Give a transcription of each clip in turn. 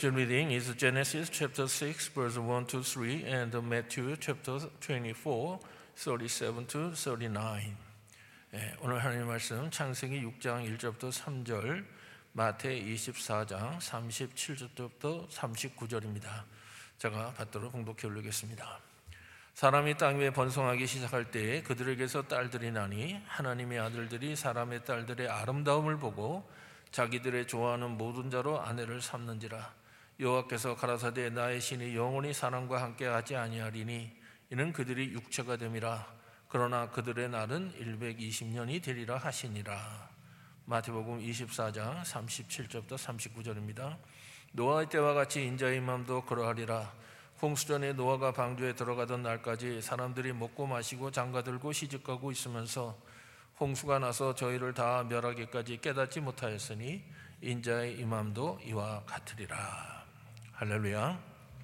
The reading is Genesis chapter 6 verse 1 to 3 and Matthew chapter 24 37 to 39. 오늘 하나님의 말씀 창세기 6장 1절부터 3절, 마태 24장 37절부터 39절입니다. 제가 받도록 봉독해 올리겠습니다. 사람이 땅 위에 번성하기 시작할 때에 그들에게서 딸들이 나니 하나님의 아들들이 사람의 딸들의 아름다움을 보고 자기들의 좋아하는 모든 자로 아내를 삼는지라. 여호와께서 가라사대 나의 신이 영원히 사람과 함께 하지 아니하리니 이는 그들이 육체가 됨이라. 그러나 그들의 날은 120년이 되리라 하시니라. 마태복음 24장 37절부터 39절입니다. 노아의 때와 같이 인자의 맘도 그러하리라. 홍수전에 노아가 방주에 들어가던 날까지 사람들이 먹고 마시고 장가들고 시집가고 있으면서 홍수가 나서 저희를 다 멸하기까지 깨닫지 못하였으니 인자의 임함도 이와 같으리라. 할렐루야.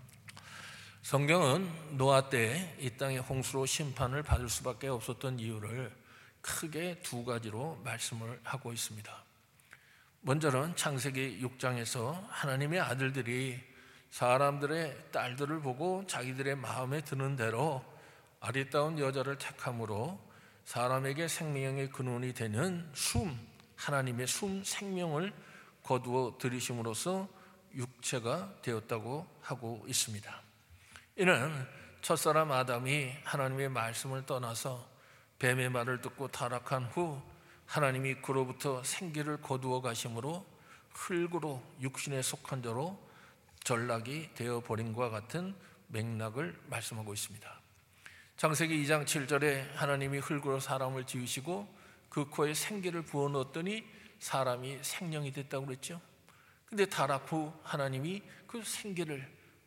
성경은 노아 때 이 땅의 홍수로 심판을 받을 수밖에 없었던 이유를 크게 두 가지로 말씀을 하고 있습니다. 먼저는 창세기 6장에서 하나님의 아들들이 사람들의 딸들을 보고 자기들의 마음에 드는 대로 아리따운 여자를 택함으로 사람에게 생명의 근원이 되는 하나님의 생명을 거두어 들이심으로써 육체가 되었다고 하고 있습니다. 이는 첫사람 아담이 하나님의 말씀을 떠나서 뱀의 말을 듣고 타락한 후 하나님이 그로부터 생기를 거두어 가심으로 흙으로 육신에 속한 자로 전락이 되어버린 것과 같은 맥락을 말씀하고 있습니다. 창세기 2장 7절에 하나님이 흙으로 사람을 지으시고 그 코에 생기를 부어넣었더니 사람이 생명이 됐다고 그랬죠. 근데 타락 후 하나님이 그 생기를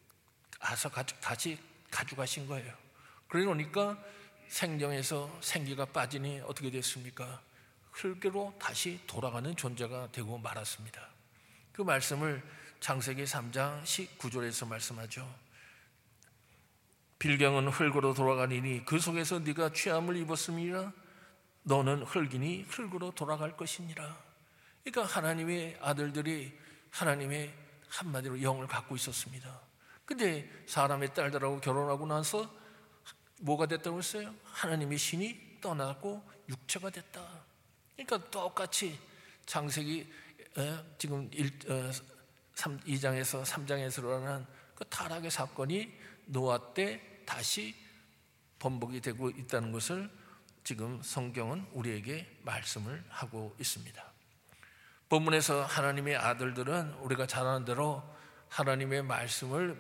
다시 가져가신 거예요. 그러니까 생명에서 생기가 빠지니 어떻게 됐습니까? 흙으로 다시 돌아가는 존재가 되고 말았습니다. 그 말씀을 창세기 3장 19절에서 말씀하죠. 빌경은 흙으로 돌아가니니 그 속에서 네가 취함을 입었음이라. 너는 흙이니 흙으로 돌아갈 것이니라. 그러니까 하나님의 아들들이 하나님의 한마디로 영을 갖고 있었습니다. 근데 사람의 딸들하고 결혼하고 나서 뭐가 됐다고 했어요? 하나님의 신이 떠나고 육체가 됐다. 그러니까 똑같이 창세기 지금 2장에서 3장에서 일어난 그 타락의 사건이 노아 때 다시 번복이 되고 있다는 것을 지금 성경은 우리에게 말씀을 하고 있습니다. 본문에서 하나님의 아들들은 우리가 잘 아는 대로 하나님의 말씀을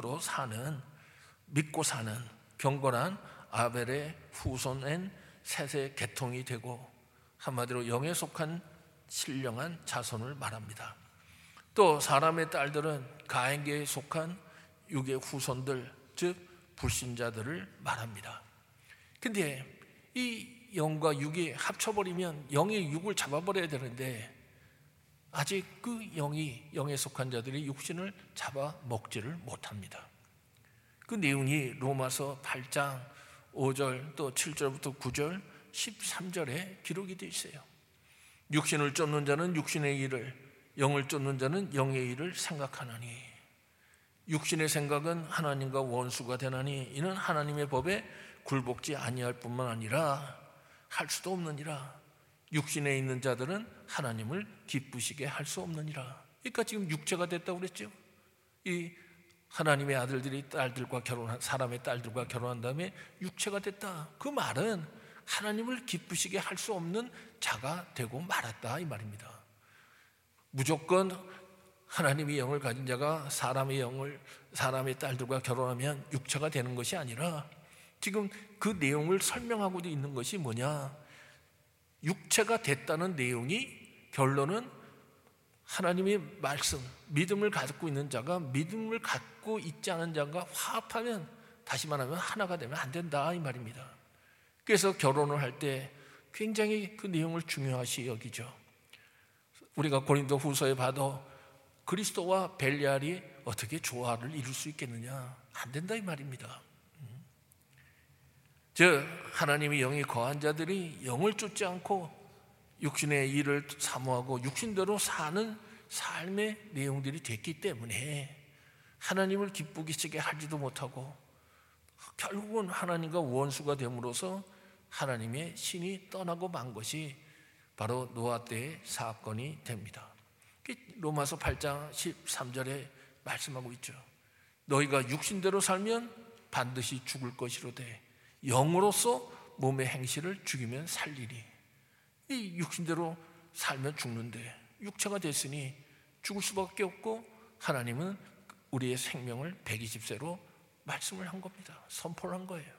믿고 사는 경건한 아벨의 후손인 셋의 계통이 되고 한마디로 영에 속한 신령한 자손을 말합니다. 또 사람의 딸들은 가인계에 속한 육의 후손들, 즉 불신자들을 말합니다. 근데 이 영과 육이 합쳐버리면 영이 육을 잡아버려야 되는데 아직 그 영에 속한 자들이 육신을 잡아먹지를 못합니다. 그 내용이 로마서 8장 5절 또 7절부터 9절 13절에 기록이 되어 있어요. 육신을 쫓는 자는 육신의 일을, 영을 쫓는 자는 영의 일을 생각하나니 육신의 생각은 하나님과 원수가 되나니 이는 하나님의 법에 굴복지 아니할 뿐만 아니라 할 수도 없느니라. 육신에 있는 자들은 하나님을 기쁘시게 할 수 없느니라. 그러니까 지금 육체가 됐다고 그랬죠. 이 하나님의 아들들이 사람의 딸들과 결혼한 다음에 육체가 됐다. 그 말은 하나님을 기쁘시게 할 수 없는 자가 되고 말았다 이 말입니다. 무조건 하나님의 영을 가진 자가 사람의 딸들과 결혼하면 육체가 되는 것이 아니라 지금 그 내용을 설명하고 있는 것이 뭐냐? 육체가 됐다는 내용이 결론은 하나님의 말씀, 믿음을 갖고 있는 자가 믿음을 갖고 있지 않은 자가 화합하면, 다시 말하면 하나가 되면 안 된다 이 말입니다. 그래서 결혼을 할 때 굉장히 그 내용을 중요하시 여기죠. 우리가 고린도 후서에 봐도 그리스도와 벨리알이 어떻게 조화를 이룰 수 있겠느냐? 안 된다 이 말입니다. 즉 하나님의 영이 거한 자들이 영을 쫓지 않고 육신의 일을 사모하고 육신대로 사는 삶의 내용들이 됐기 때문에 하나님을 기쁘게 하지도 못하고 결국은 하나님과 원수가 됨으로써 하나님의 신이 떠나고 만 것이 바로 노아 때의 사건이 됩니다. 로마서 8장 13절에 말씀하고 있죠. 너희가 육신대로 살면 반드시 죽을 것이로되 영으로서 몸의 행실을 죽이면 살리리. 이 육신대로 살면 죽는데 육체가 됐으니 죽을 수밖에 없고 하나님은 우리의 생명을 120세로 말씀을 한 겁니다. 선포를 한 거예요.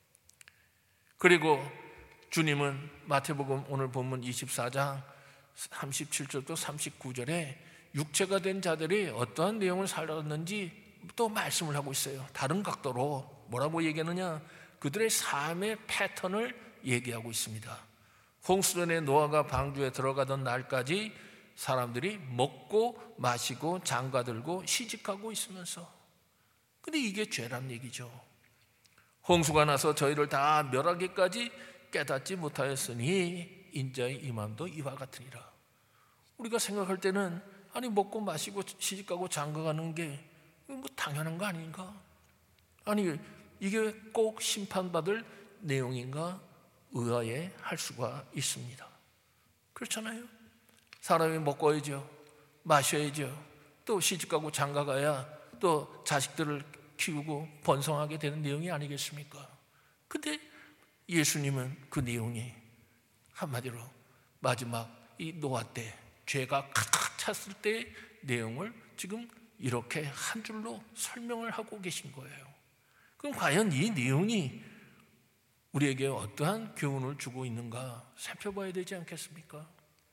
그리고 주님은 마태복음 오늘 본문 24장 37절부터 39절에 육체가 된 자들이 어떠한 내용을 살았는지 또 말씀을 하고 있어요. 다른 각도로 뭐라고 얘기하느냐? 그들의 삶의 패턴을 얘기하고 있습니다. 홍수전에 노아가 방주에 들어가던 날까지 사람들이 먹고 마시고 장가들고 시집가고 있으면서, 근데 이게 죄란 얘기죠. 홍수가 나서 저희를 다 멸하기까지 깨닫지 못하였으니 인자의 임함도 이와 같으니라. 우리가 생각할 때는 아니 먹고 마시고 시집가고 장가가는 게 뭐 당연한 거 아닌가? 아니 이게 꼭 심판받을 내용인가 의아해 할 수가 있습니다. 그렇잖아요. 사람이 먹어야죠, 마셔야죠, 또 시집가고 장가가야 또 자식들을 키우고 번성하게 되는 내용이 아니겠습니까? 근데 예수님은 그 내용이 한마디로 마지막 이 노아 때 죄가 가득 찼을 때의 내용을 지금 이렇게 한 줄로 설명을 하고 계신 거예요. 그럼 과연 이 내용이 우리에게 어떠한 교훈을 주고 있는가 살펴봐야 되지 않겠습니까?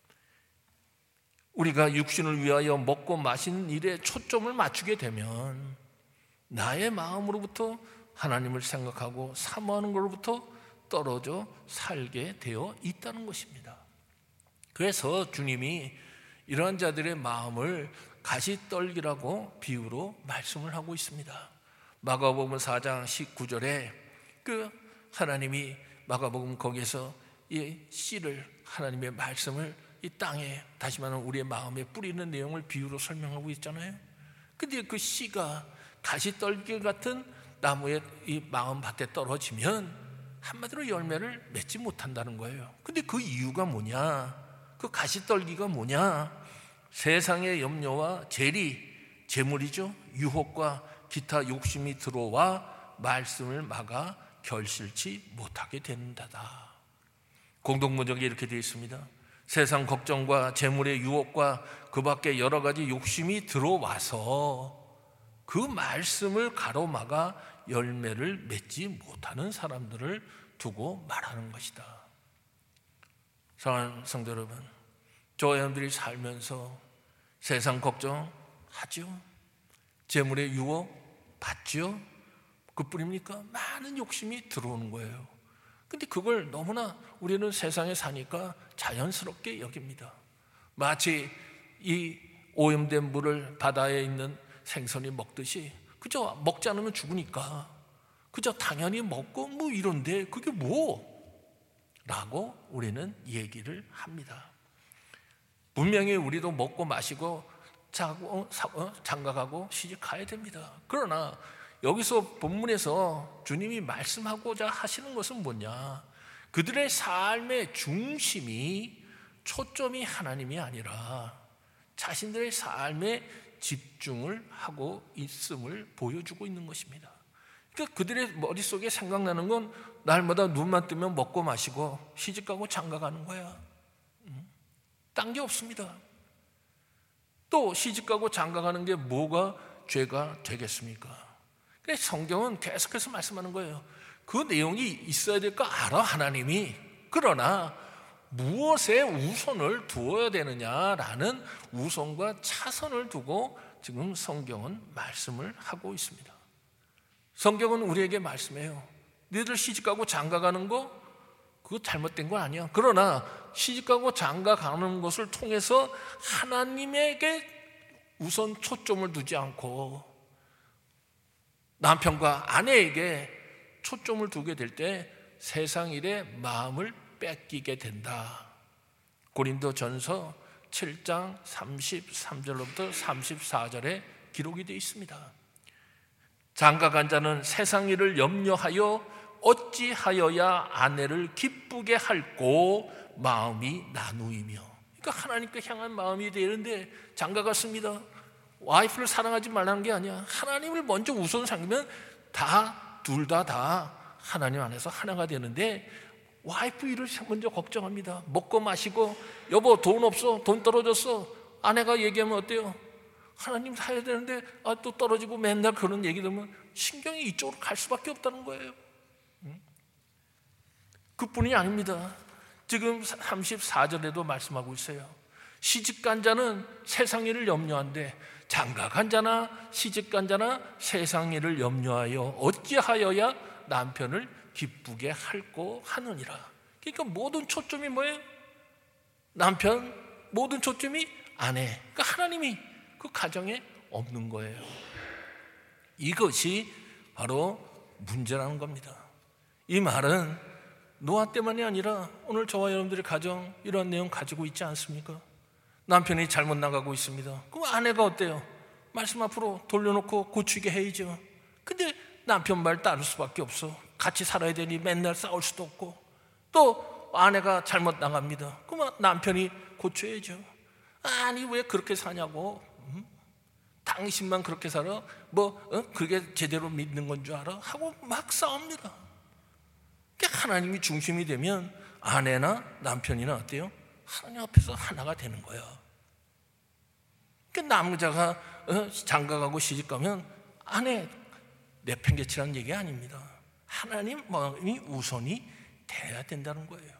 우리가 육신을 위하여 먹고 마시는 일에 초점을 맞추게 되면 나의 마음으로부터 하나님을 생각하고 사모하는 것로부터 떨어져 살게 되어 있다는 것입니다. 그래서 주님이 이러한 자들의 마음을 가시떨기라고 비유로 말씀을 하고 있습니다. 마가복음 4장 19절에 그 하나님이 마가복음 거기에서 이 씨를, 하나님의 말씀을 이 땅에, 다시 말하면 우리의 마음에 뿌리는 내용을 비유로 설명하고 있잖아요. 근데 그 씨가 가시떨기 같은 나무의 이 마음밭에 떨어지면 한마디로 열매를 맺지 못한다는 거예요. 근데 그 이유가 뭐냐? 그 가시떨기가 뭐냐? 세상의 염려와 재물이죠. 유혹과 기타 욕심이 들어와 말씀을 막아 결실치 못하게 된다다. 공동문적에 이렇게 되어 있습니다. 세상 걱정과 재물의 유혹과 그 밖에 여러 가지 욕심이 들어와서 그 말씀을 가로막아 열매를 맺지 못하는 사람들을 두고 말하는 것이다. 사랑하는 성도 여러분, 저 여러분들이 살면서 세상 걱정하죠? 재물의 유혹 받죠? 그뿐입니까? 많은 욕심이 들어오는 거예요. 근데 그걸 너무나 우리는 세상에 사니까 자연스럽게 여깁니다. 마치 이 오염된 물을 바다에 있는 생선이 먹듯이, 그저 먹지 않으면 죽으니까 그저 당연히 먹고 뭐 이런데 그게 뭐? 라고 우리는 얘기를 합니다. 분명히 우리도 먹고 마시고 자고 장가가고 시집가야 됩니다. 그러나 여기서 본문에서 주님이 말씀하고자 하시는 것은 뭐냐? 그들의 삶의 중심이, 초점이 하나님이 아니라 자신들의 삶에 집중을 하고 있음을 보여주고 있는 것입니다. 그러니까 그들의 머릿속에 생각나는 건 날마다 눈만 뜨면 먹고 마시고 시집가고 장가가는 거야. 딴 게 없습니다. 또 시집가고 장가가는 게 뭐가 죄가 되겠습니까? 그래서 성경은 계속해서 말씀하는 거예요. 그 내용이 있어야 될 거 알아, 하나님이. 그러나 무엇에 우선을 두어야 되느냐라는 우선과 차선을 두고 지금 성경은 말씀을 하고 있습니다. 성경은 우리에게 말씀해요. 너희들 시집가고 장가가는 거 그거 잘못된 건 아니야. 그러나 시집가고 장가가는 것을 통해서 하나님에게 우선 초점을 두지 않고 남편과 아내에게 초점을 두게 될 때 세상 일에 마음을 뺏기게 된다. 고린도전서 7장 33절로부터 34절에 기록이 되어 있습니다. 장가간 자는 세상 일을 염려하여 어찌하여야 아내를 기쁘게 할꼬 마음이 나누이며. 그러니까 하나님께 향한 마음이 되는데 장가갔습니다. 와이프를 사랑하지 말라는 게 아니야. 하나님을 먼저 우선 삼으면 둘 다 하나님 안에서 하나가 되는데, 와이프 일을 먼저 걱정합니다. 먹고 마시고, 여보 돈 없어, 돈 떨어졌어. 아내가 얘기하면 어때요? 하나님 사야 되는데 또 떨어지고, 맨날 그런 얘기 들으면 신경이 이쪽으로 갈 수밖에 없다는 거예요. 그뿐이 아닙니다. 지금 34절에도 말씀하고 있어요. 시집간 자는 세상 일을 염려한데 장가간 자나 시집간 자나 세상 일을 염려하여 어찌하여야 남편을 기쁘게 할꼬 하느니라. 그러니까 모든 초점이 뭐예요? 남편, 모든 초점이 아내. 그러니까 하나님이 그 가정에 없는 거예요. 이것이 바로 문제라는 겁니다. 이 말은 노아 때만이 아니라 오늘 저와 여러분들의 가정 이런 내용 가지고 있지 않습니까? 남편이 잘못 나가고 있습니다. 그럼 아내가 어때요? 말씀 앞으로 돌려놓고 고치게 해야죠. 근데 남편 말 따를 수밖에 없어. 같이 살아야 되니 맨날 싸울 수도 없고, 또 아내가 잘못 나갑니다. 그럼 남편이 고쳐야죠. 아니 왜 그렇게 사냐고, 당신만 그렇게 살아? 그게 제대로 믿는 건 줄 알아? 하고 막 싸웁니다. 그러니까 하나님이 중심이 되면 아내나 남편이나 어때요? 하나님 앞에서 하나가 되는 거예요. 그러니까 남자가 장가가고 시집가면 아내 내팽개치라는 얘기 아닙니다. 하나님 마음이 우선이 돼야 된다는 거예요.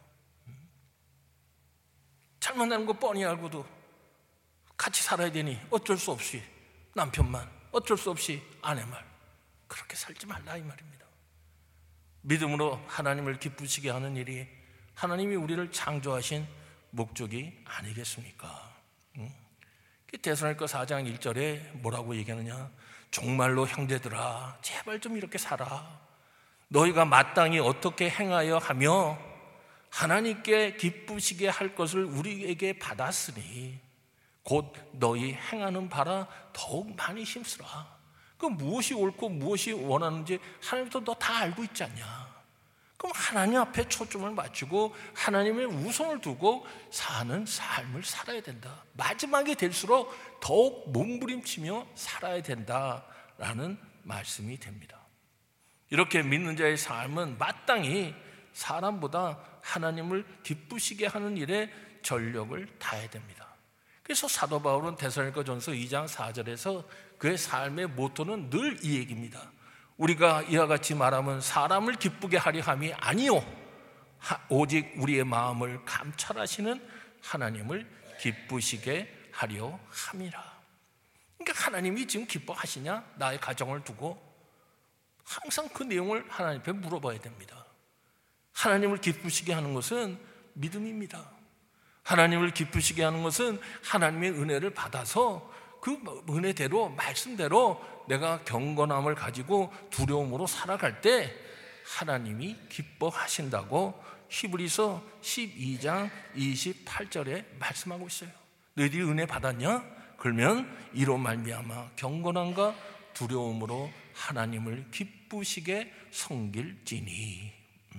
잘못 나는 거 뻔히 알고도 같이 살아야 되니 어쩔 수 없이 남편만, 어쩔 수 없이 아내 말, 그렇게 살지 말라 이 말입니다. 믿음으로 하나님을 기쁘시게 하는 일이 하나님이 우리를 창조하신 목적이 아니겠습니까? 데살로니가 4장 1절에 뭐라고 얘기하느냐? 정말로 형제들아 제발 좀 이렇게 살아. 너희가 마땅히 어떻게 행하여 하며 하나님께 기쁘시게 할 것을 우리에게 받았으니 곧 너희 행하는 바라 더욱 많이 힘쓰라. 그 무엇이 옳고 무엇이 원하는지 하나님도 너 다 알고 있지 않냐? 그럼 하나님 앞에 초점을 맞추고 하나님의 우선을 두고 사는 삶을 살아야 된다. 마지막이 될수록 더욱 몸부림치며 살아야 된다라는 말씀이 됩니다. 이렇게 믿는 자의 삶은 마땅히 사람보다 하나님을 기쁘시게 하는 일에 전력을 다해야 됩니다. 그래서 사도 바울은 데살로니가전서 2장 4절에서 그의 삶의 모토는 늘 이 얘기입니다. 우리가 이와 같이 말하면 사람을 기쁘게 하려 함이 아니요 오직 우리의 마음을 감찰하시는 하나님을 기쁘시게 하려 함이라. 그러니까 하나님이 지금 기뻐하시냐? 나의 가정을 두고 항상 그 내용을 하나님 앞에 물어봐야 됩니다. 하나님을 기쁘시게 하는 것은 믿음입니다. 하나님을 기쁘시게 하는 것은 하나님의 은혜를 받아서 그 은혜대로 말씀대로 내가 경건함을 가지고 두려움으로 살아갈 때 하나님이 기뻐하신다고 히브리서 12장 28절에 말씀하고 있어요. 너희들이 은혜 받았냐? 그러면 이로 말미암아 경건함과 두려움으로 하나님을 기쁘시게 섬길지니.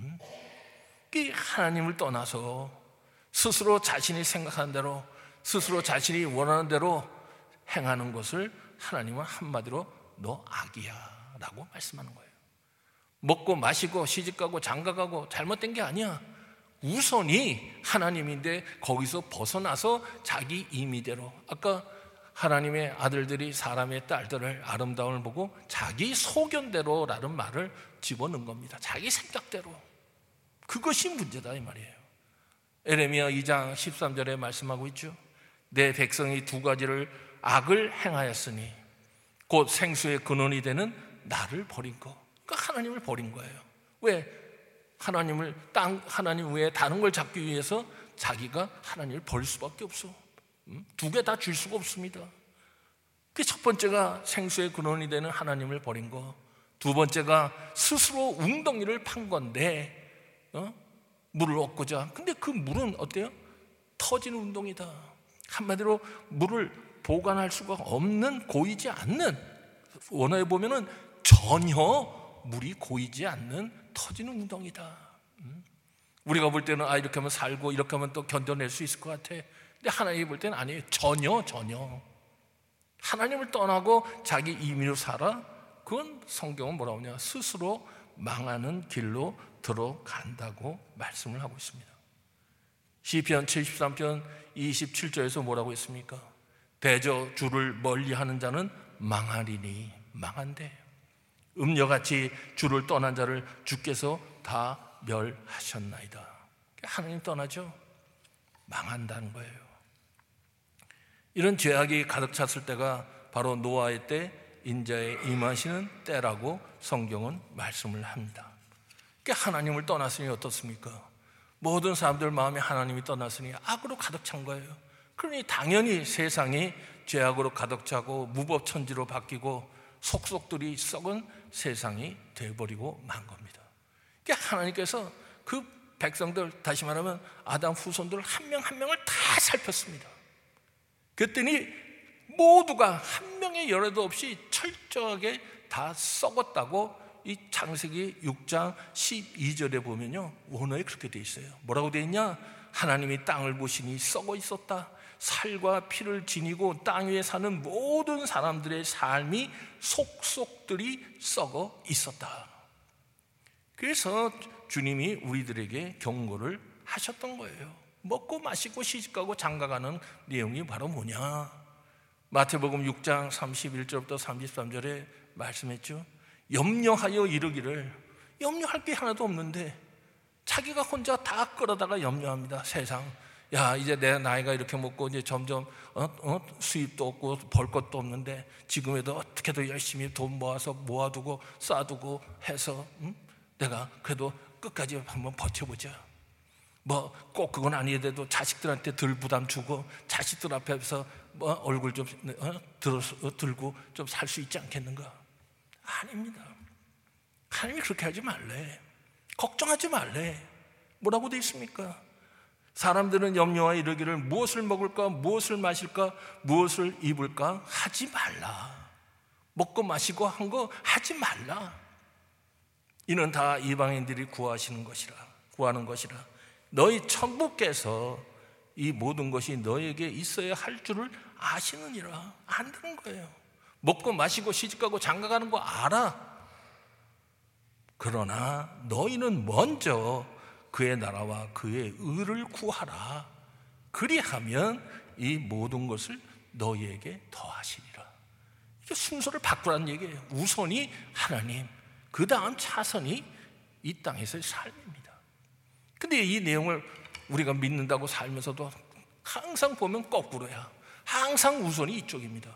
하나님을 떠나서 스스로 자신이 생각하는 대로, 스스로 자신이 원하는 대로 행하는 것을 하나님은 한마디로 너 악이야 라고 말씀하는 거예요. 먹고 마시고 시집가고 장가가고 잘못된 게 아니야. 우선이 하나님인데 거기서 벗어나서 자기 임의대로, 아까 하나님의 아들들이 사람의 딸들을 아름다움을 보고 자기 소견대로라는 말을 집어넣은 겁니다. 자기 생각대로. 그것이 문제다 이 말이에요. 에레미야 2장 13절에 말씀하고 있죠. 내 백성이 두 가지를 악을 행하였으니 곧 생수의 근원이 되는 나를 버린 거. 그러니까 하나님을 버린 거예요. 왜? 하나님 외에 다른 걸 잡기 위해서 자기가 하나님을 버릴 수밖에 없어. 두 개 다 줄 수가 없습니다. 그 첫 번째가 생수의 근원이 되는 하나님을 버린 거, 두 번째가 스스로 웅덩이를 판 건데 물을 얻고자. 근데 그 물은 어때요? 터지는 운동이다. 한마디로 물을 보관할 수가 없는, 고이지 않는, 원어에 보면은 전혀 물이 고이지 않는 터지는 웅덩이다. 우리가 볼 때는 이렇게 하면 살고 이렇게 하면 또 견뎌낼 수 있을 것 같아. 근데 하나님이 볼 때는 아니에요. 전혀 하나님을 떠나고 자기 임의로 살아, 그건 성경은 뭐라고 하냐, 스스로 망하는 길로 들어간다고 말씀을 하고 있습니다. 시편 73편 27절에서 뭐라고 했습니까? 대저 주를 멀리하는 자는 망하리니, 망한대. 음녀같이 주를 떠난 자를 주께서 다 멸하셨나이다. 하나님 떠나죠? 망한다는 거예요. 이런 죄악이 가득 찼을 때가 바로 노아의 때, 인자의 임하시는 때라고 성경은 말씀을 합니다. 하나님을 떠났으니 어떻습니까? 모든 사람들 마음에 하나님이 떠났으니 악으로 가득 찬 거예요. 그러니 당연히 세상이 죄악으로 가득 차고 무법천지로 바뀌고 속속들이 썩은 세상이 되어버리고 만 겁니다. 하나님께서 그 백성들, 다시 말하면 아담 후손들 한 명 한 명을 다 살폈습니다. 그랬더니 모두가 한 명의 열애도 없이 철저하게 다 썩었다고 이 창세기 6장 12절에 보면요, 원어에 그렇게 돼 있어요. 뭐라고 돼 있냐? 하나님이 땅을 보시니 썩어 있었다. 살과 피를 지니고 땅 위에 사는 모든 사람들의 삶이 속속들이 썩어 있었다. 그래서 주님이 우리들에게 경고를 하셨던 거예요. 먹고 마시고 시집가고 장가가는 내용이 바로 뭐냐? 마태복음 6장 31절부터 33절에 말씀했죠. 염려하여 이르기를, 염려할 게 하나도 없는데 자기가 혼자 다 끌어다가 염려합니다. 세상, 야, 이제 내 나이가 이렇게 먹고 이제 점점 수입도 없고 벌 것도 없는데 지금에도 어떻게든 열심히 돈 모아서 모아두고 쌓아두고 해서 내가 그래도 끝까지 한번 버텨보자. 뭐 꼭 그건 아니더라도 자식들한테 덜 부담 주고 자식들 앞에서 뭐 얼굴 좀 들고 좀 살 수 있지 않겠는가? 아닙니다. 하나님이 그렇게 하지 말래. 걱정하지 말래. 뭐라고 돼 있습니까? 사람들은 염려하여 이르기를 무엇을 먹을까, 무엇을 마실까, 무엇을 입을까 하지 말라. 먹고 마시고 한 거 하지 말라. 이는 다 이방인들이 구하는 것이라. 너희 천부께서 이 모든 것이 너에게 있어야 할 줄을 아시느니라. 안다는 거예요. 먹고 마시고 시집가고 장가가는 거 알아. 그러나 너희는 먼저 그의 나라와 그의 의를 구하라. 그리하면 이 모든 것을 너희에게 더하시리라. 이게 순서를 바꾸라는 얘기예요. 우선이 하나님, 그 다음 차선이 이 땅에서의 삶입니다. 근데 이 내용을 우리가 믿는다고 살면서도 항상 보면 거꾸로야. 항상 우선이 이쪽입니다.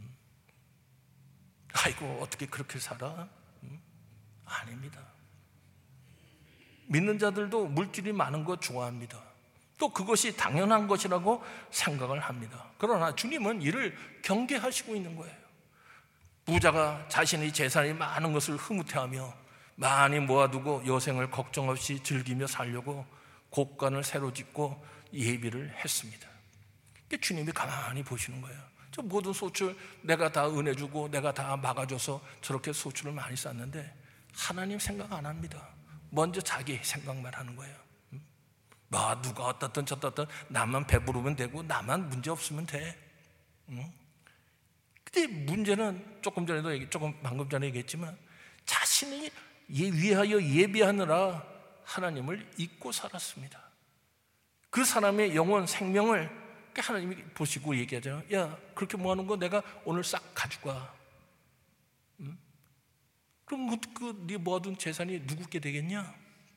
아이고 어떻게 그렇게 살아? 아닙니다. 믿는 자들도 물질이 많은 거 좋아합니다. 또 그것이 당연한 것이라고 생각을 합니다. 그러나 주님은 이를 경계하시고 있는 거예요. 부자가 자신의 재산이 많은 것을 흐뭇해하며 많이 모아두고 여생을 걱정 없이 즐기며 살려고 곡간을 새로 짓고 예비를 했습니다. 주님이 가만히 보시는 거예요. 저 모든 소출 내가 다 은혜 주고 내가 다 막아줘서 저렇게 소출을 많이 쌌는데 하나님 생각 안 합니다. 먼저 자기 생각만 하는 거예요. 누가 어떻든 저떻든 나만 배부르면 되고 나만 문제 없으면 돼. 근데 문제는 방금 전에 얘기했지만 자신이 위하여 예비하느라 하나님을 잊고 살았습니다. 그 사람의 영혼 생명을 하나님이 보시고 얘기하잖아요. 야, 그렇게 모아놓은 거 내가 오늘 싹 가져가. 그럼 네 모아둔 재산이 누구께 되겠냐?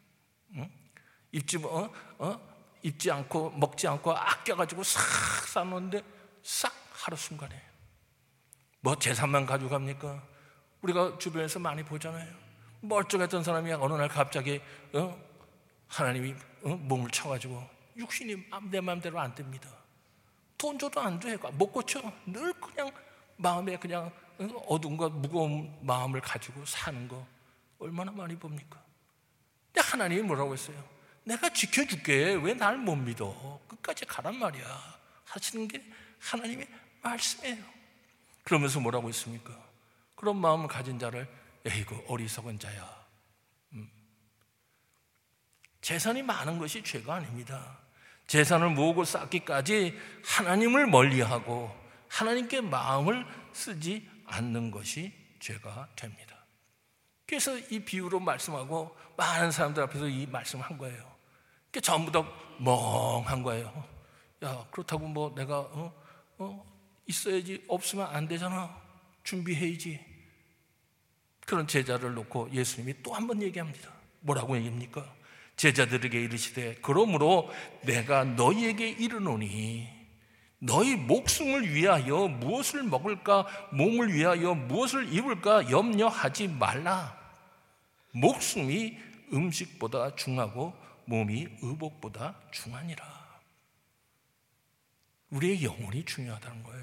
입지 않고 먹지 않고 아껴가지고 싹 쌓아놓는데 싹 하루순간에 뭐 재산만 가져갑니까? 우리가 주변에서 많이 보잖아요. 멀쩡했던 사람이 어느 날 갑자기 하나님이 몸을 쳐가지고 육신이 내 마음대로 안 됩니다. 돈 줘도 안 돼. 못 고쳐. 늘 그냥 마음에 그냥 어두운 것, 무거운 마음을 가지고 사는 거 얼마나 많이 봅니까? 근데 하나님이 뭐라고 했어요? 내가 지켜줄게. 왜 날 못 믿어? 끝까지 가란 말이야. 하시는 게 하나님의 말씀이에요. 그러면서 뭐라고 했습니까? 그런 마음을 가진 자를 에이구 어리석은 자야. 재산이 많은 것이 죄가 아닙니다. 재산을 모으고 쌓기까지 하나님을 멀리하고 하나님께 마음을 쓰지 않는 것이 죄가 됩니다. 그래서 이 비유로 말씀하고 많은 사람들 앞에서 이 말씀을 한 거예요. 그러니까 전부 다 멍한 거예요. 야, 그렇다고 뭐 내가 있어야지, 없으면 안 되잖아. 준비해야지. 그런 제자를 놓고 예수님이 또 한 번 얘기합니다. 뭐라고 얘기합니까? 제자들에게 이르시되 그러므로 내가 너희에게 이르노니 너희 목숨을 위하여 무엇을 먹을까, 몸을 위하여 무엇을 입을까 염려하지 말라. 목숨이 음식보다 중하고 몸이 의복보다 중하니라. 우리의 영혼이 중요하다는 거예요.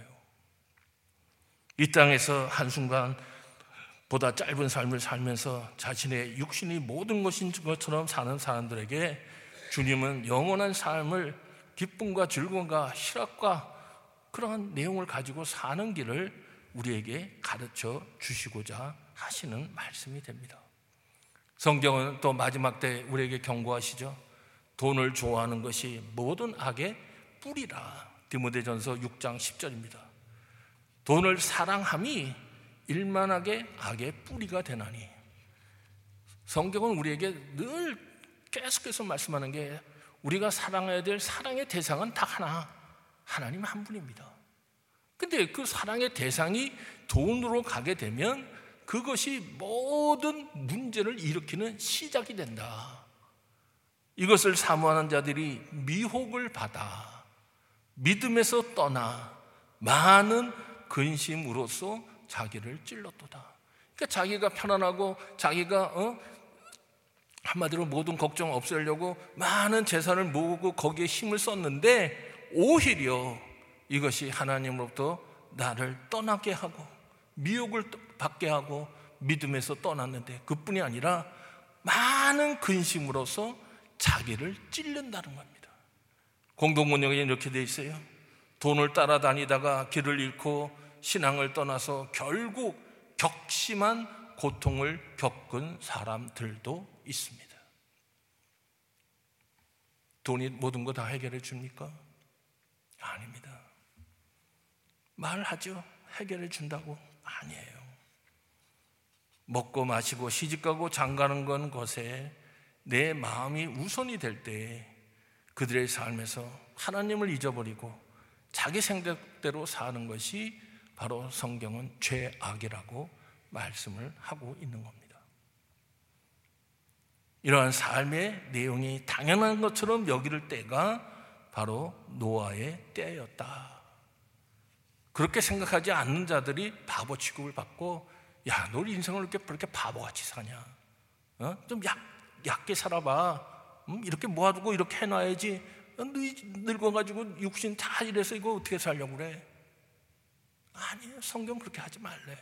이 땅에서 한순간보다 짧은 삶을 살면서 자신의 육신이 모든 것인 것처럼 사는 사람들에게 주님은 영원한 삶을 기쁨과 즐거움과 희락과 그러한 내용을 가지고 사는 길을 우리에게 가르쳐 주시고자 하시는 말씀이 됩니다. 성경은 또 마지막 때 우리에게 경고하시죠. 돈을 좋아하는 것이 모든 악의 뿌리라. 디모데전서 6장 10절입니다. 돈을 사랑함이 일만하게 악의 뿌리가 되나니. 성경은 우리에게 늘 계속해서 말씀하는 게 우리가 사랑해야 될 사랑의 대상은 딱 하나, 하나님 한 분입니다. 근데 그 사랑의 대상이 돈으로 가게 되면 그것이 모든 문제를 일으키는 시작이 된다. 이것을 사모하는 자들이 미혹을 받아 믿음에서 떠나 많은 근심으로써 자기를 찔렀도다. 그러니까 자기가 편안하고 자기가 한마디로 모든 걱정 없애려고 많은 재산을 모으고 거기에 힘을 썼는데 오히려 이것이 하나님으로부터 나를 떠나게 하고 미혹을 받게 하고 믿음에서 떠났는데 그뿐이 아니라 많은 근심으로써 자기를 찔른다는 겁니다. 공동문역에 이렇게 돼 있어요. 돈을 따라다니다가 길을 잃고 신앙을 떠나서 결국 격심한 고통을 겪은 사람들도 있습니다. 돈이 모든 거 다 해결해 줍니까? 아닙니다. 말하죠. 해결해 준다고. 아니에요. 먹고 마시고 시집가고 장가는 건 것에 내 마음이 우선이 될 때 그들의 삶에서 하나님을 잊어버리고 자기 생각대로 사는 것이 바로 성경은 죄악이라고 말씀을 하고 있는 겁니다. 이러한 삶의 내용이 당연한 것처럼 여길 때가 바로 노아의 때였다. 그렇게 생각하지 않는 자들이 바보 취급을 받고, 야, 너 인생을 그렇게 바보같이 사냐? 좀 얕게 살아봐. 이렇게 모아두고 이렇게 해놔야지. 늙어가지고 육신 다 이래서 이거 어떻게 살려고 그래? 아니에요. 성경 그렇게 하지 말래.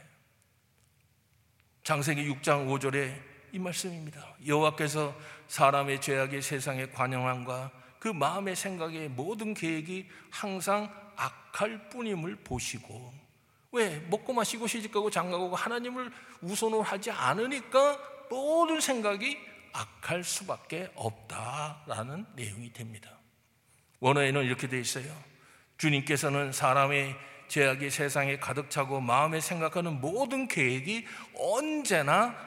창세기 6장 5절에 이 말씀입니다. 여호와께서 사람의 죄악이 세상에 관영함과 그 마음의 생각의 모든 계획이 항상 악할 뿐임을 보시고. 왜? 먹고 마시고 시집가고 장가가고 하나님을 우선으로 하지 않으니까 모든 생각이 악할 수밖에 없다라는 내용이 됩니다. 원어에는 이렇게 되어 있어요. 주님께서는 사람의 죄악이 세상에 가득 차고 마음에 생각하는 모든 계획이 언제나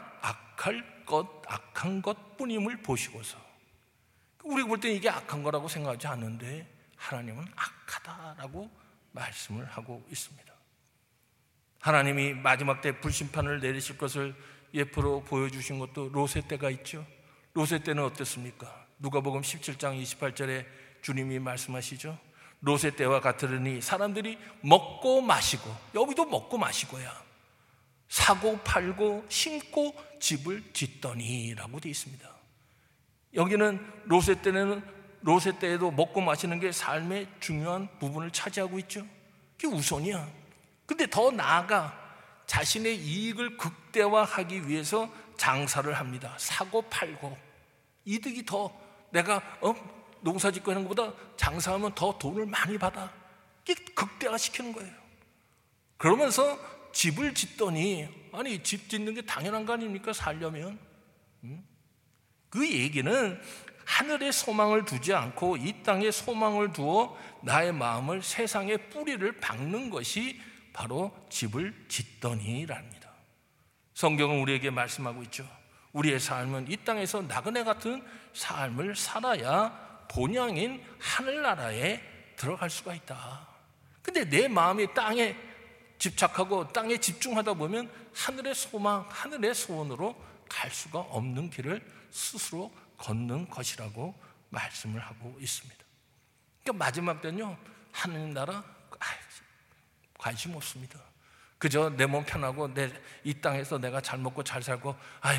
악한 것뿐임을 보시고서, 우리가 볼 때 이게 악한 거라고 생각하지 않는데 하나님은 악하다라고 말씀을 하고 있습니다. 하나님이 마지막 때 불심판을 내리실 것을 예표로 보여주신 것도 롯의 때가 있죠. 롯의 때는 어땠습니까? 누가복음 17장 28절에 주님이 말씀하시죠. 롯의 때와 같으니 사람들이 먹고 마시고, 여기도 먹고 마시고야, 사고 팔고 심고 집을 짓더니 라고 되어 있습니다. 여기는 롯의 때에도 먹고 마시는 게 삶의 중요한 부분을 차지하고 있죠. 그게 우선이야. 근데 더 나아가 자신의 이익을 극대화하기 위해서 장사를 합니다. 사고 팔고 이득이 더, 내가 농사 짓고 하는 것보다 장사하면 더 돈을 많이 받아. 이게 극대화시키는 거예요. 그러면서 집을 짓더니 아니 집 짓는 게 당연한 거 아닙니까? 살려면. 그 얘기는 하늘에 소망을 두지 않고 이 땅에 소망을 두어 나의 마음을 세상에 뿌리를 박는 것이 바로 집을 짓더니랍니다. 성경은 우리에게 말씀하고 있죠. 우리의 삶은 이 땅에서 나그네 같은 삶을 살아야 본향인 하늘나라에 들어갈 수가 있다. 근데 내 마음이 땅에 집착하고 땅에 집중하다 보면 하늘의 소망, 하늘의 소원으로 갈 수가 없는 길을 스스로 걷는 것이라고 말씀을 하고 있습니다. 그러니까 마지막 때는요, 하느님 나라 관심 없습니다. 그저 내 몸 편하고 이 땅에서 내가 잘 먹고 잘 살고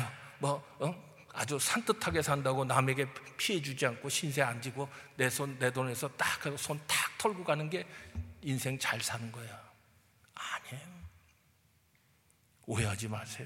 아주 산뜻하게 산다고 남에게 피해 주지 않고 신세 안 지고 내 돈에서 딱 손 탁 털고 가는 게 인생 잘 사는 거야. 아니에요. 오해하지 마세요.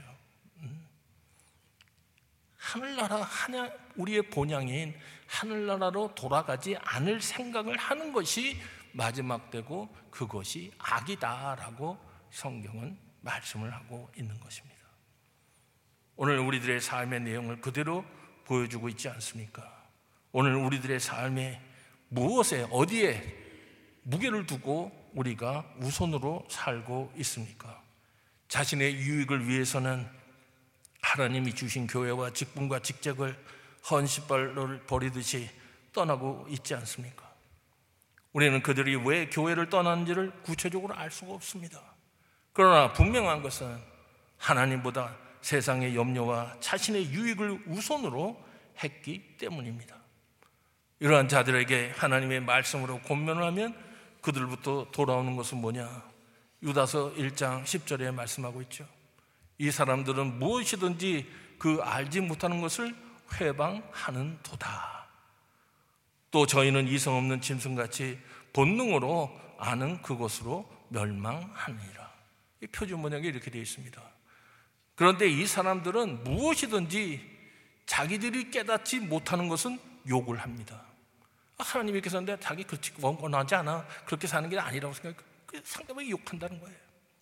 하늘나라, 우리의 본향인 하늘나라로 돌아가지 않을 생각을 하는 것이 마지막 때고 그것이 악이다라고 성경은 말씀을 하고 있는 것입니다. 오늘 우리들의 삶의 내용을 그대로 보여주고 있지 않습니까? 오늘 우리들의 삶에 무엇에 어디에 무게를 두고 우리가 우선으로 살고 있습니까? 자신의 유익을 위해서는 하나님이 주신 교회와 직분과 직책을 헌신발을 버리듯이 떠나고 있지 않습니까? 우리는 그들이 왜 교회를 떠났는지를 구체적으로 알 수가 없습니다. 그러나 분명한 것은 하나님보다 세상의 염려와 자신의 유익을 우선으로 했기 때문입니다. 이러한 자들에게 하나님의 말씀으로 권면을 하면 그들부터 돌아오는 것은 뭐냐? 유다서 1장 10절에 말씀하고 있죠. 이 사람들은 무엇이든지 그 알지 못하는 것을 회방하는 도다. 또 저희는 이성 없는 짐승같이 본능으로 아는 그것으로 멸망하느니라. 이 표준 번역에 이렇게 되어 있습니다. 그런데 이 사람들은 무엇이든지 자기들이 깨닫지 못하는 것은 욕을 합니다. 하나님이 이렇게 사는데 자기 그렇게 원하지 않아, 그렇게 사는 게 아니라고 생각해. 상대방이 욕한다는 거예요.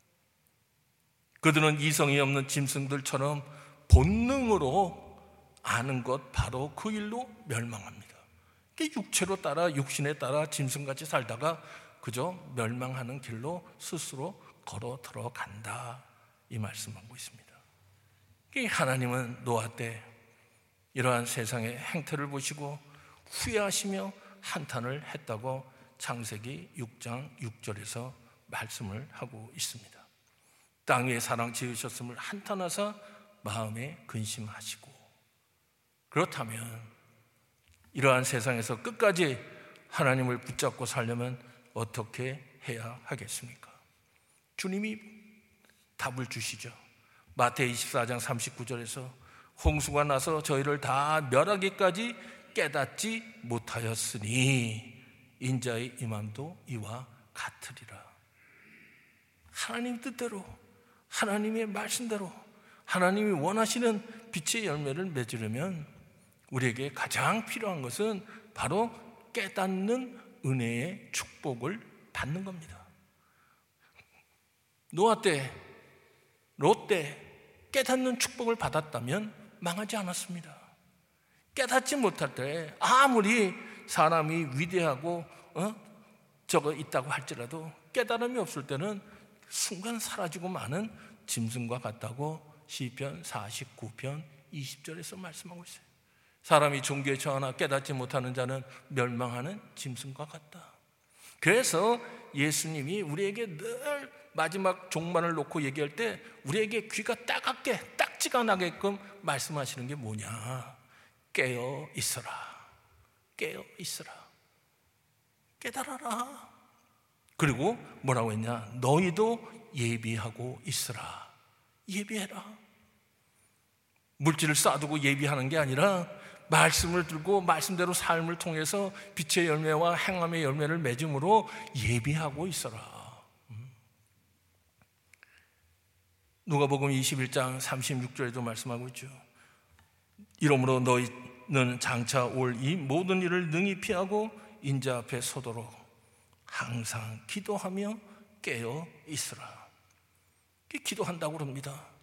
그들은 이성이 없는 짐승들처럼 본능으로 아는 것, 바로 그 일로 멸망합니다. 육체로 따라 육신에 따라 짐승같이 살다가 그저 멸망하는 길로 스스로 걸어 들어간다, 이 말씀하고 있습니다. 하나님은 노아 때 이러한 세상의 행태를 보시고 후회하시며 한탄을 했다고 창세기 6장 6절에서 말씀을 하고 있습니다. 땅 위에 사랑 지으셨음을 한탄하사 마음에 근심하시고, 그렇다면 이러한 세상에서 끝까지 하나님을 붙잡고 살려면 어떻게 해야 하겠습니까? 주님이 답을 주시죠. 마태복음 24장 39절에서 홍수가 나서 저희를 다 멸하기까지 깨닫지 못하였으니 인자의 임함도 이와 같으리라. 하나님 뜻대로, 하나님의 말씀대로 하나님이 원하시는 빛의 열매를 맺으려면 우리에게 가장 필요한 것은 바로 깨닫는 은혜의 축복을 받는 겁니다. 노아 때, 롯 때 깨닫는 축복을 받았다면 망하지 않았습니다. 깨닫지 못할 때 아무리 사람이 위대하고 저거 있다고 할지라도 깨달음이 없을 때는 순간 사라지고 마는 짐승과 같다고 시편 49편 20절에서 말씀하고 있어요. 사람이 종교에 처하나 깨닫지 못하는 자는 멸망하는 짐승과 같다. 그래서 예수님이 우리에게 늘 마지막 종말을 놓고 얘기할 때 우리에게 귀가 따갑게 딱지가 나게끔 말씀하시는 게 뭐냐? 깨어 있어라. 깨어 있어라. 깨달아라. 그리고 뭐라고 했냐? 너희도 예비하고 있으라. 예비해라. 물질을 쌓아두고 예비하는 게 아니라 말씀을 들고 말씀대로 삶을 통해서 빛의 열매와 행함의 열매를 맺음으로 예비하고 있어라. 누가복음 21장 36절에도 말씀하고 있죠. 이러므로 너희는 장차 올 이 모든 일을 능히 피하고 인자 앞에 서도록 항상 기도하며 깨어 있으라. 기도한다고 그럽니다.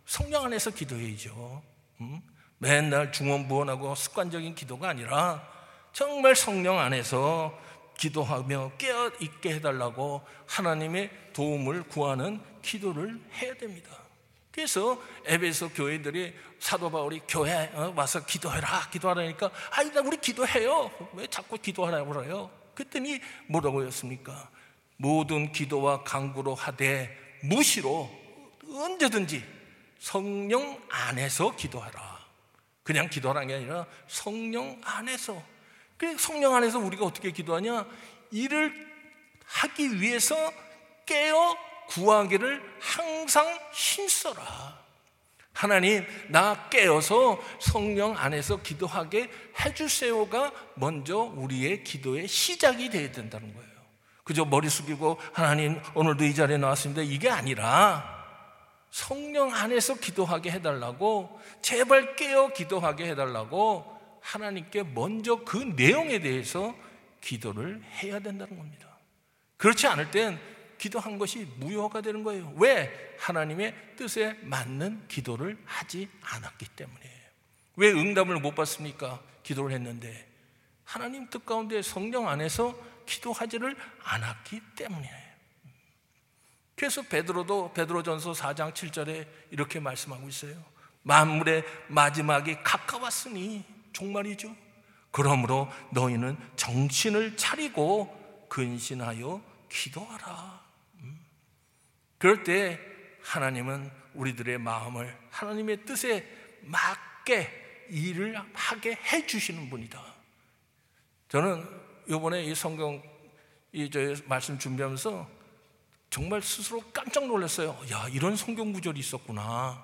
성령 안에서 기도해야죠. 맨날 중언부언하고 습관적인 기도가 아니라 정말 성령 안에서 기도하며 깨어있게 해달라고 하나님의 도움을 구하는 기도를 해야 됩니다. 그래서 에베소 교회들이 사도 바울이 교회에 와서 기도해라 기도하라니까 우리 기도해요. 왜 자꾸 기도하라고 그래요? 그랬더니 뭐라고 했습니까? 모든 기도와 간구로 하되 무시로 언제든지 성령 안에서 기도하라. 그냥 기도하라는 게 아니라 성령 안에서. 그 성령 안에서 우리가 어떻게 기도하냐? 일을 하기 위해서 깨어 구하기를 항상 힘써라. 하나님, 나 깨어서 성령 안에서 기도하게 해주세요가 먼저 우리의 기도의 시작이 되어야 된다는 거예요. 그저 머리 숙이고 하나님 오늘도 이 자리에 나왔습니다 이게 아니라 성령 안에서 기도하게 해달라고, 제발 깨어 기도하게 해달라고 하나님께 먼저 그 내용에 대해서 기도를 해야 된다는 겁니다. 그렇지 않을 땐 기도한 것이 무효가 되는 거예요. 왜? 하나님의 뜻에 맞는 기도를 하지 않았기 때문에. 왜 응답을 못 받습니까? 기도를 했는데 하나님 뜻 가운데 성령 안에서 기도하지를 않았기 때문이에요. 그래서 베드로도 베드로전서 4장 7절에 이렇게 말씀하고 있어요. 만물의 마지막이 가까웠으니, 종말이죠. 그러므로 너희는 정신을 차리고 근신하여 기도하라. 그럴 때 하나님은 우리들의 마음을 하나님의 뜻에 맞게 일을 하게 해주시는 분이다. 저는 이번에 이 성경 저 말씀 준비하면서 정말 스스로 깜짝 놀랐어요. 야, 이런 성경 구절이 있었구나.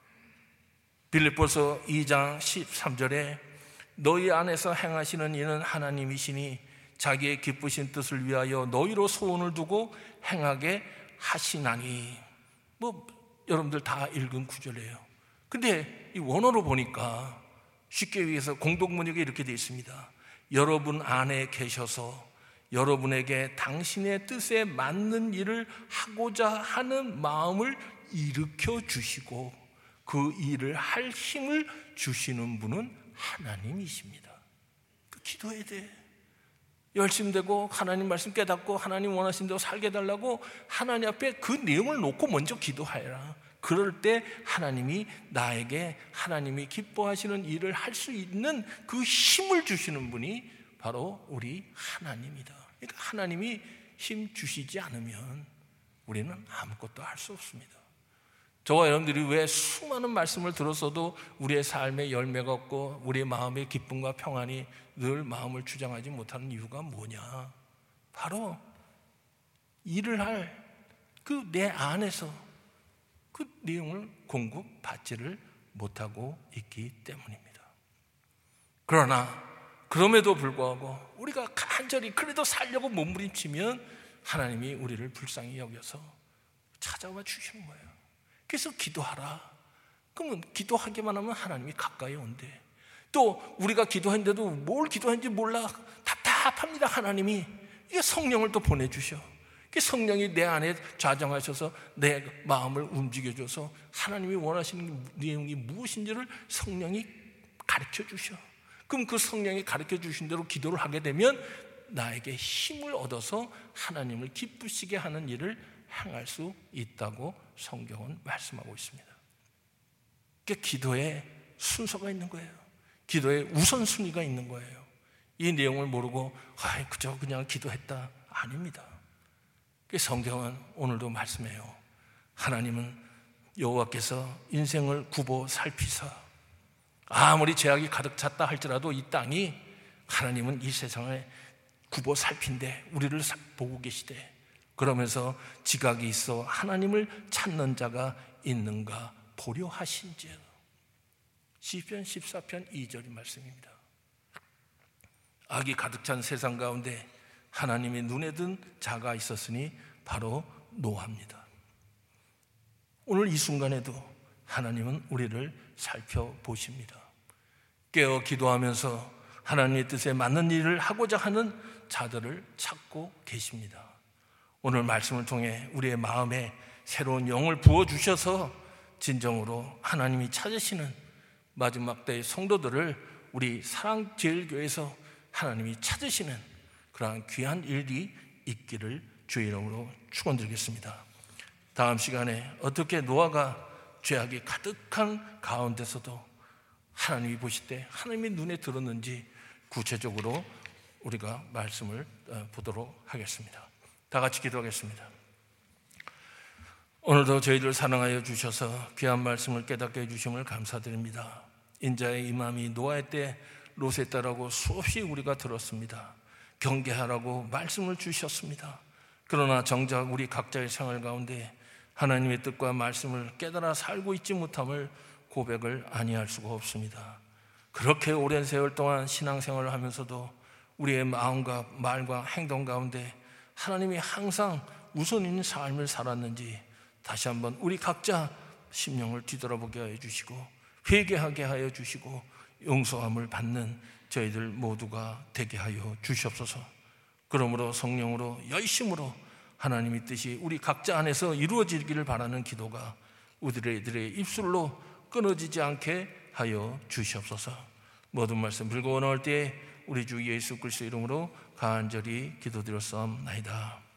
빌립보서 2장 13절에 너희 안에서 행하시는 이는 하나님이시니 자기의 기쁘신 뜻을 위하여 너희로 소원을 두고 행하게 하시나니. 여러분들 다 읽은 구절이에요. 근데 이 원어로 보니까 쉽게 얘기해서 공동문역에 이렇게 되어 있습니다. 여러분 안에 계셔서 여러분에게 당신의 뜻에 맞는 일을 하고자 하는 마음을 일으켜 주시고 그 일을 할 힘을 주시는 분은 하나님이십니다. 기도해야 돼. 열심히 되고 하나님 말씀 깨닫고 하나님 원하신 대로 살게 해달라고 하나님 앞에 그 내용을 놓고 먼저 기도하라. 그럴 때 하나님이 나에게 하나님이 기뻐하시는 일을 할 수 있는 그 힘을 주시는 분이 바로 우리 하나님이다. 그러니까 하나님이 힘 주시지 않으면 우리는 아무것도 할 수 없습니다. 저와 여러분들이 왜 수많은 말씀을 들었어도 우리의 삶에 열매가 없고 우리의 마음의 기쁨과 평안이 늘 마음을 주장하지 못하는 이유가 뭐냐? 바로 일을 할 그 내 안에서 그 내용을 공급받지를 못하고 있기 때문입니다. 그러나 그럼에도 불구하고 우리가 간절히 그래도 살려고 몸부림치면 하나님이 우리를 불쌍히 여겨서 찾아와 주시는 거예요. 그래서 기도하라. 그러면 기도하기만 하면 하나님이 가까이 온대. 또 우리가 기도했는데도 뭘 기도했는지 몰라 답답합니다. 하나님이 이게 성령을 또 보내주셔. 성령이 내 안에 좌정하셔서 내 마음을 움직여줘서 하나님이 원하시는 내용이 무엇인지를 성령이 가르쳐 주셔. 그럼 그 성령이 가르쳐 주신 대로 기도를 하게 되면 나에게 힘을 얻어서 하나님을 기쁘시게 하는 일을 행할 수 있다고 성경은 말씀하고 있습니다. 그러니까 기도에 순서가 있는 거예요. 기도에 우선순위가 있는 거예요. 이 내용을 모르고 그저 그냥 기도했다. 아닙니다. 성경은 오늘도 말씀해요. 하나님은 여호와께서 인생을 굽어 살피사 아무리 죄악이 가득 찼다 할지라도 이 땅이 하나님은 이 세상을 굽어 살핀데 우리를 보고 계시되 그러면서 지각이 있어 하나님을 찾는 자가 있는가 보려 하신지요. 시편 14편 2절 말씀입니다. 악이 가득 찬 세상 가운데 하나님의 눈에 든 자가 있었으니 바로 노아입니다. 오늘 이 순간에도 하나님은 우리를 살펴보십니다. 깨어 기도하면서 하나님의 뜻에 맞는 일을 하고자 하는 자들을 찾고 계십니다. 오늘 말씀을 통해 우리의 마음에 새로운 영을 부어주셔서 진정으로 하나님이 찾으시는 마지막 때의 성도들을 우리 사랑제일교회에서 하나님이 찾으시는 그러한 귀한 일이 있기를 주의 이름으로 축원드리겠습니다. 다음 시간에 어떻게 노아가 죄악이 가득한 가운데서도 하나님이 보실 때 하나님의 눈에 들었는지 구체적으로 우리가 말씀을 보도록 하겠습니다. 다 같이 기도하겠습니다. 오늘도 저희들 사랑하여 주셔서 귀한 말씀을 깨닫게 해주심을 감사드립니다. 인자의 임함이 노아의 때 롯의 때라고 수없이 우리가 들었습니다. 경계하라고 말씀을 주셨습니다. 그러나 정작 우리 각자의 생활 가운데 하나님의 뜻과 말씀을 깨달아 살고 있지 못함을 고백을 아니할 수가 없습니다. 그렇게 오랜 세월 동안 신앙생활을 하면서도 우리의 마음과 말과 행동 가운데 하나님이 항상 우선 있는 삶을 살았는지 다시 한번 우리 각자 심령을 뒤돌아보게 하여 주시고 회개하게 하여 주시고 용서함을 받는 저희들 모두가 되게 하여 주시옵소서. 그러므로 성령으로 열심으로 하나님의 뜻이 우리 각자 안에서 이루어지기를 바라는 기도가 우리들의 입술로 끊어지지 않게 하여 주시옵소서. 모든 말씀 불고 나올 때에 우리 주 예수 그리스도 이름으로 간절히 기도드렸사옵나이다.